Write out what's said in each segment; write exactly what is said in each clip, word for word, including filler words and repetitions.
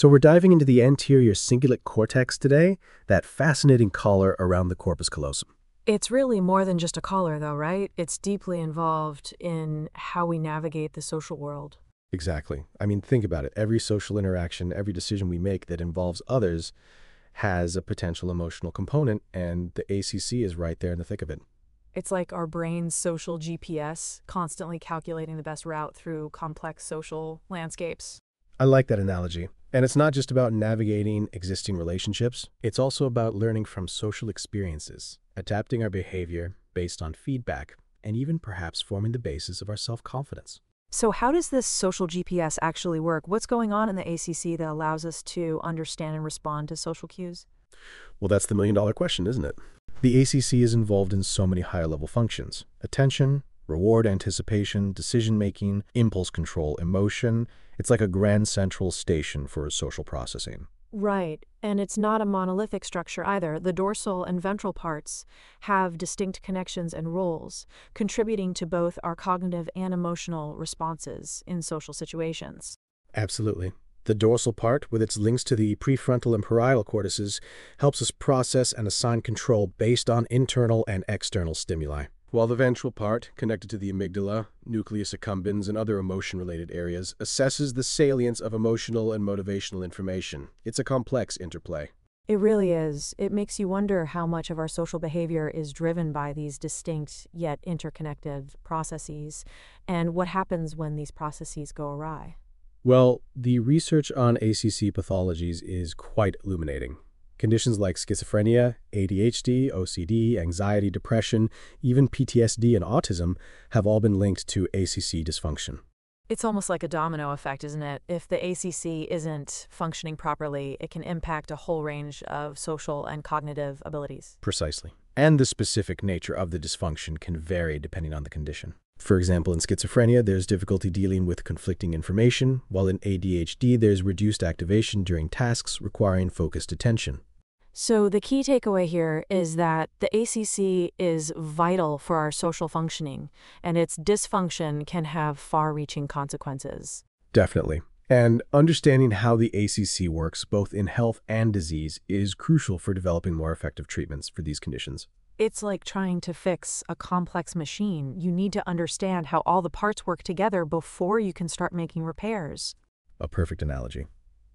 So we're diving into the anterior cingulate cortex today, that fascinating collar around the corpus callosum. It's really more than just a collar, though, right? It's deeply involved in how we navigate the social world. Exactly. I mean, think about it. Every social interaction, every decision we make that involves others has a potential emotional component, and the A C C is right there in the thick of it. It's like our brain's social G P S, constantly calculating the best route through complex social landscapes. I like that analogy. And it's not just about navigating existing relationships. It's also about learning from social experiences, adapting our behavior based on feedback, and even perhaps forming the basis of our self-confidence. So how does this social G P S actually work? What's going on in the A C C that allows us to understand and respond to social cues? Well, that's the million dollar question, isn't it? The A C C is involved in so many higher level functions: attention, reward anticipation, decision-making, impulse control, emotion. It's like a grand central station for social processing. Right, and it's not a monolithic structure either. The dorsal and ventral parts have distinct connections and roles, contributing to both our cognitive and emotional responses in social situations. Absolutely. The dorsal part, with its links to the prefrontal and parietal cortices, helps us process and assign control based on internal and external stimuli. While the ventral part, connected to the amygdala, nucleus accumbens, and other emotion-related areas, assesses the salience of emotional and motivational information. It's a complex interplay. It really is. It makes you wonder how much of our social behavior is driven by these distinct yet interconnected processes, and what happens when these processes go awry. Well, the research on A C C pathologies is quite illuminating. Conditions like schizophrenia, A D H D, O C D, anxiety, depression, even P T S D and autism have all been linked to A C C dysfunction. It's almost like a domino effect, isn't it? If the A C C isn't functioning properly, it can impact a whole range of social and cognitive abilities. Precisely. And the specific nature of the dysfunction can vary depending on the condition. For example, in schizophrenia, there's difficulty dealing with conflicting information, while in A D H D, there's reduced activation during tasks requiring focused attention. So the key takeaway here is that the A C C is vital for our social functioning, and its dysfunction can have far-reaching consequences. Definitely. And understanding how the A C C works, both in health and disease, is crucial for developing more effective treatments for these conditions. It's like trying to fix a complex machine. You need to understand how all the parts work together before you can start making repairs. A perfect analogy.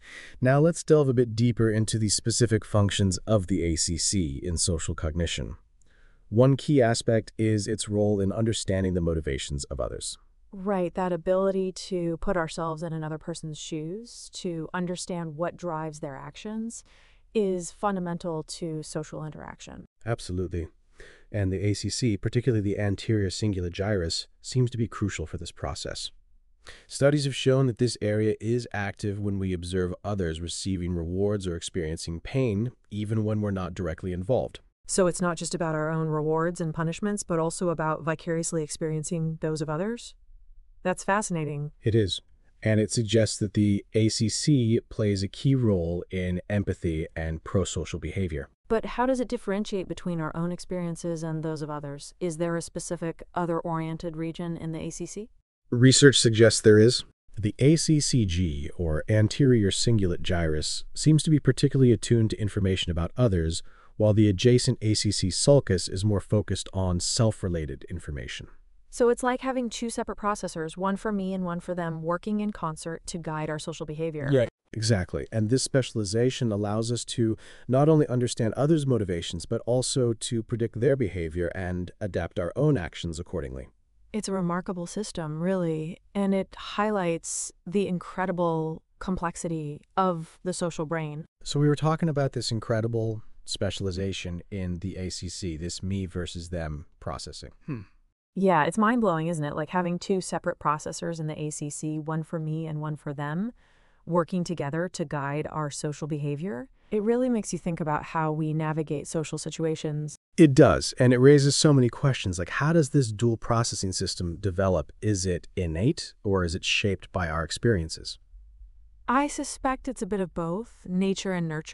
Now let's delve a bit deeper into the specific functions of the A C C in social cognition. One key aspect is its role in understanding the motivations of others. Right, that ability to put ourselves in another person's shoes, to understand what drives their actions, is fundamental to social interaction. Absolutely. And the A C C, particularly the anterior cingulate gyrus, seems to be crucial for this process. Studies have shown that this area is active when we observe others receiving rewards or experiencing pain, even when we're not directly involved. So it's not just about our own rewards and punishments, but also about vicariously experiencing those of others? That's fascinating. It is. And it suggests that the A C C plays a key role in empathy and prosocial behavior. But how does it differentiate between our own experiences and those of others? Is there a specific other-oriented region in the A C C? Research suggests there is. The A C C G, or anterior cingulate gyrus, seems to be particularly attuned to information about others, while the adjacent A C C sulcus is more focused on self-related information. So it's like having two separate processors, one for me and one for them, working in concert to guide our social behavior. Yeah, exactly. And this specialization allows us to not only understand others' motivations, but also to predict their behavior and adapt our own actions accordingly. It's a remarkable system, really, and it highlights the incredible complexity of the social brain. So we were talking about this incredible specialization in the A C C, this me versus them processing. Hmm. Yeah, it's mind-blowing, isn't it? Like having two separate processors in the A C C, one for me and one for them, working together to guide our social behavior. It really makes you think about how we navigate social situations. It does, and it raises so many questions, like how does this dual processing system develop? Is it innate, or is it shaped by our experiences? I suspect it's a bit of both, nature and nurture.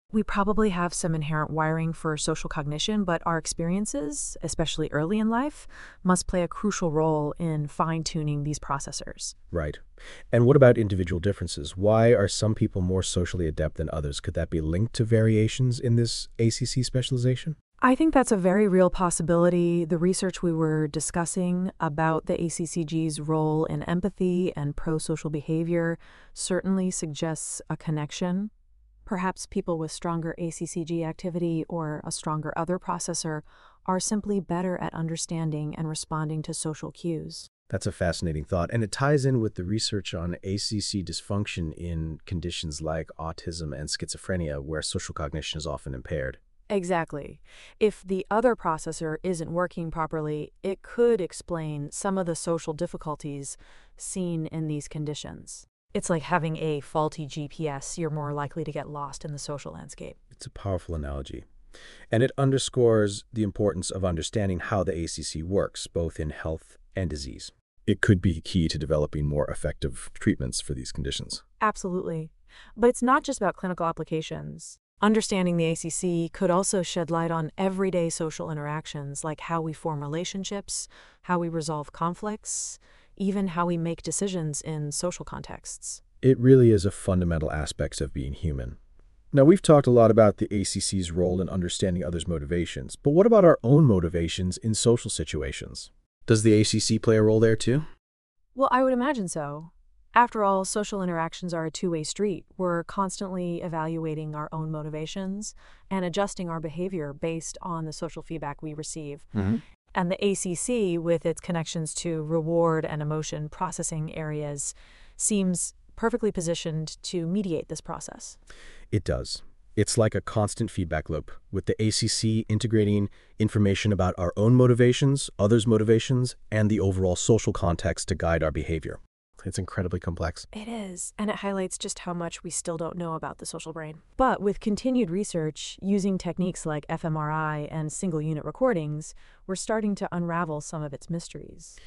We probably have some inherent wiring for social cognition, but our experiences, especially early in life, must play a crucial role in fine-tuning these processors. Right. And what about individual differences? Why are some people more socially adept than others? Could that be linked to variations in this A C C specialization? I think that's a very real possibility. The research we were discussing about the A C C G's role in empathy and pro-social behavior certainly suggests a connection. Perhaps people with stronger A C C G activity or a stronger other processor are simply better at understanding and responding to social cues. That's a fascinating thought, and it ties in with the research on A C C dysfunction in conditions like autism and schizophrenia, where social cognition is often impaired. Exactly. If the other processor isn't working properly, it could explain some of the social difficulties seen in these conditions. It's like having a faulty G P S. You're more likely to get lost in the social landscape. It's a powerful analogy. And it underscores the importance of understanding how the A C C works, both in health and disease. It could be key to developing more effective treatments for these conditions. Absolutely. But it's not just about clinical applications. Understanding the A C C could also shed light on everyday social interactions, like how we form relationships, how we resolve conflicts, even how we make decisions in social contexts. It really is a fundamental aspect of being human. Now, we've talked a lot about the A C C's role in understanding others' motivations, but what about our own motivations in social situations? Does the A C C play a role there too? Well, I would imagine so. After all, social interactions are a two-way street. We're constantly evaluating our own motivations and adjusting our behavior based on the social feedback we receive. Mm-hmm. And the A C C, with its connections to reward and emotion processing areas, seems perfectly positioned to mediate this process. It does. It's like a constant feedback loop, with the A C C integrating information about our own motivations, others' motivations, and the overall social context to guide our behavior. It's incredibly complex. It is, and it highlights just how much we still don't know about the social brain. But with continued research, using techniques like f M R I and single-unit recordings, we're starting to unravel some of its mysteries.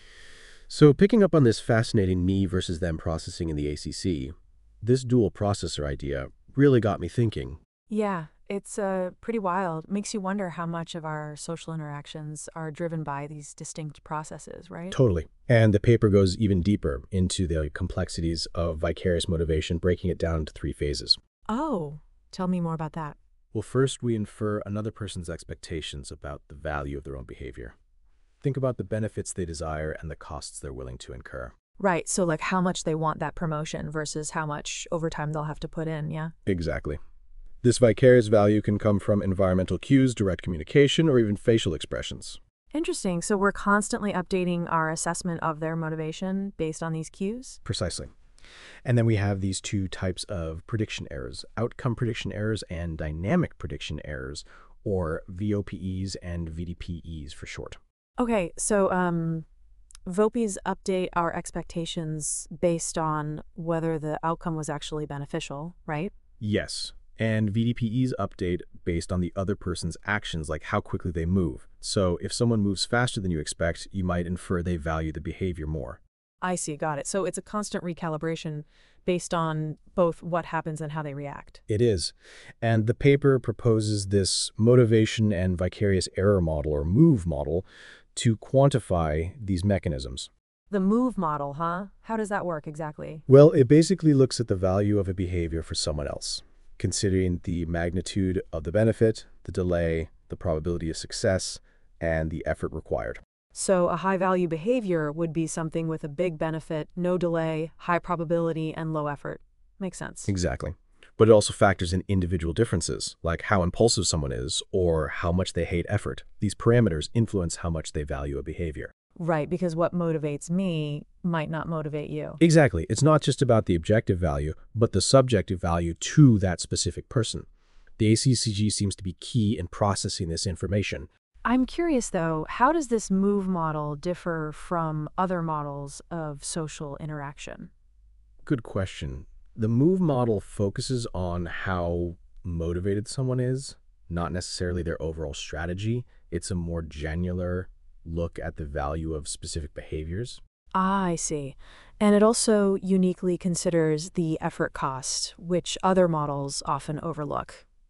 So picking up on this fascinating me versus them processing in the A C C, this dual processor idea really got me thinking. Yeah, it's uh, pretty wild. Makes you wonder how much of our social interactions are driven by these distinct processes, right? Totally. And the paper goes even deeper into the complexities of vicarious motivation, breaking it down into three phases. Oh, tell me more about that. Well, first we infer another person's expectations about the value of their own behavior. Think about the benefits they desire and the costs they're willing to incur. Right, so like how much they want that promotion versus how much overtime they'll have to put in, yeah? Exactly. This vicarious value can come from environmental cues, direct communication, or even facial expressions. Interesting. So we're constantly updating our assessment of their motivation based on these cues? Precisely. And then we have these two types of prediction errors, outcome prediction errors and dynamic prediction errors, or V O P Es and V D P Es for short. Okay, so um, V O P Es update our expectations based on whether the outcome was actually beneficial, right? Yes. And V D P Es update based on the other person's actions, like how quickly they move. So if someone moves faster than you expect, you might infer they value the behavior more. I see, got it. So it's a constant recalibration based on both what happens and how they react. It is. And the paper proposes this motivation and vicarious error model, or MOVE model, to quantify these mechanisms. The MOVE model, huh? How does that work exactly? Well, it basically looks at the value of a behavior for someone else, considering the magnitude of the benefit, the delay, the probability of success, and the effort required. So a high-value behavior would be something with a big benefit, no delay, high probability, and low effort. Makes sense. Exactly. But it also factors in individual differences, like how impulsive someone is or how much they hate effort. These parameters influence how much they value a behavior. Right, because what motivates me might not motivate you. Exactly. It's not just about the objective value, but the subjective value to that specific person. The A C C G seems to be key in processing this information. I'm curious, though, how does this MOVE model differ from other models of social interaction? Good question. The MOVE model focuses on how motivated someone is, not necessarily their overall strategy. It's a more granular look at the value of specific behaviors. Ah, I see. And it also uniquely considers the effort cost, which other models often overlook.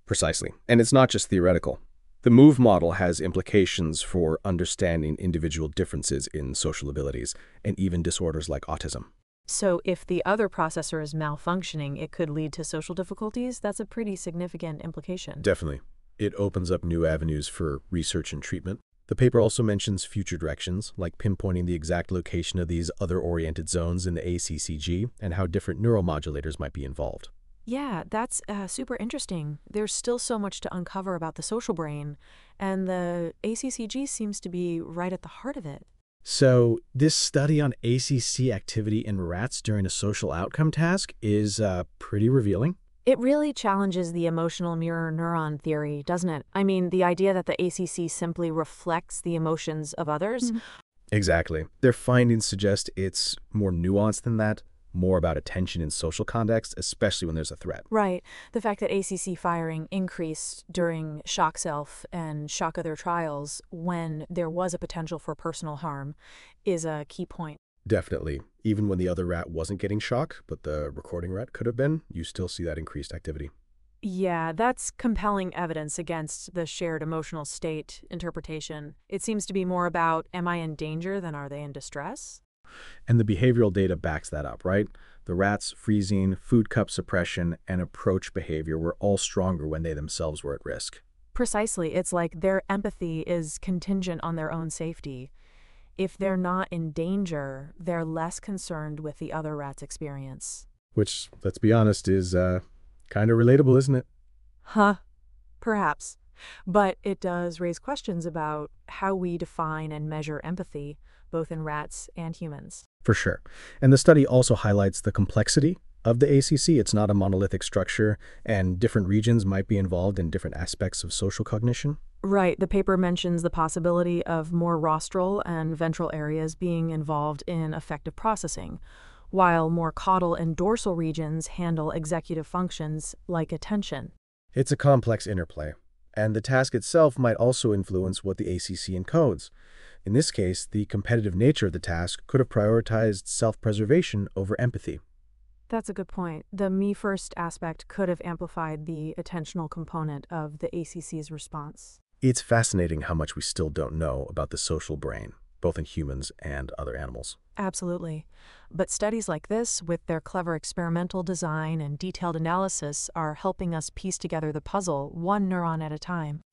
Precisely. And it's not just theoretical. The MOVE model has implications for understanding individual differences in social abilities and even disorders like autism. So if the other processor is malfunctioning, it could lead to social difficulties? That's a pretty significant implication. Definitely. It opens up new avenues for research and treatment. The paper also mentions future directions, like pinpointing the exact location of these other-oriented zones in the A C C G and how different neuromodulators might be involved. Yeah, that's uh, super interesting. There's still so much to uncover about the social brain, and the A C C G seems to be right at the heart of it. So this study on A C C activity in rats during a social outcome task is uh, pretty revealing. It really challenges the emotional mirror neuron theory, doesn't it? I mean, the idea that the A C C simply reflects the emotions of others. Mhm. Exactly. Their findings suggest it's more nuanced than that, more about attention in social context, especially when there's a threat. Right. The fact that A C C firing increased during shock self and shock other trials when there was a potential for personal harm is a key point. Definitely. Even when the other rat wasn't getting shock, but the recording rat could have been, you still see that increased activity. Yeah, that's compelling evidence against the shared emotional state interpretation. It seems to be more about, am I in danger than are they in distress? And the behavioral data backs that up, right? The rats' freezing, food cup suppression, and approach behavior were all stronger when they themselves were at risk. Precisely. It's like their empathy is contingent on their own safety. If they're not in danger, they're less concerned with the other rat's experience. Which, let's be honest, is uh, kind of relatable, isn't it? Huh. Perhaps. But it does raise questions about how we define and measure empathy, both in rats and humans. For sure. And the study also highlights the complexity of the A C C. It's not a monolithic structure, and different regions might be involved in different aspects of social cognition. Right. The paper mentions the possibility of more rostral and ventral areas being involved in affective processing, while more caudal and dorsal regions handle executive functions like attention. It's a complex interplay, and the task itself might also influence what the A C C encodes. In this case, the competitive nature of the task could have prioritized self-preservation over empathy. That's a good point. The me first aspect could have amplified the attentional component of the A C C's response. It's fascinating how much we still don't know about the social brain, both in humans and other animals. Absolutely. But studies like this, with their clever experimental design and detailed analysis, are helping us piece together the puzzle one neuron at a time.